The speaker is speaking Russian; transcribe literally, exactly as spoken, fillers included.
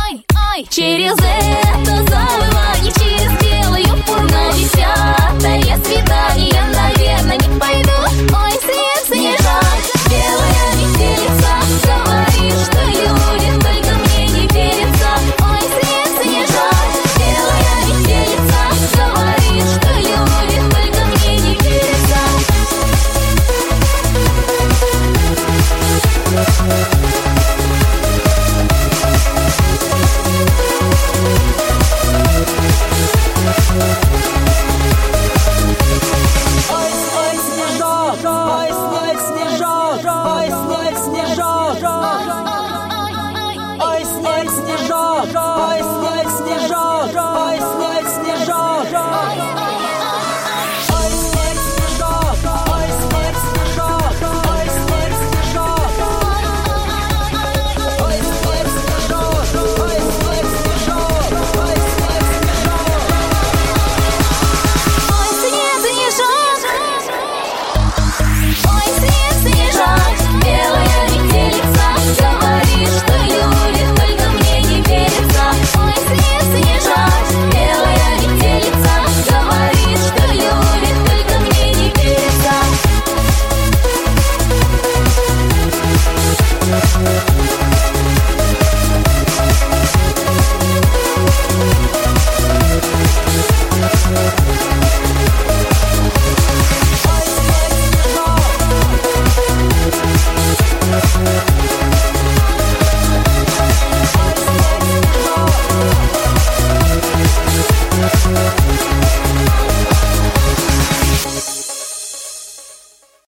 ой, ой. Через это забывание, через белую пургу на десятое свидание, наверное, не пойду. Ой, снег, снежок, белая метелица, говорит, что любит, только мне не верится. Ой, снег, снежок, белая метелица, говорит, что любит, только мне не верится. We'll be right back.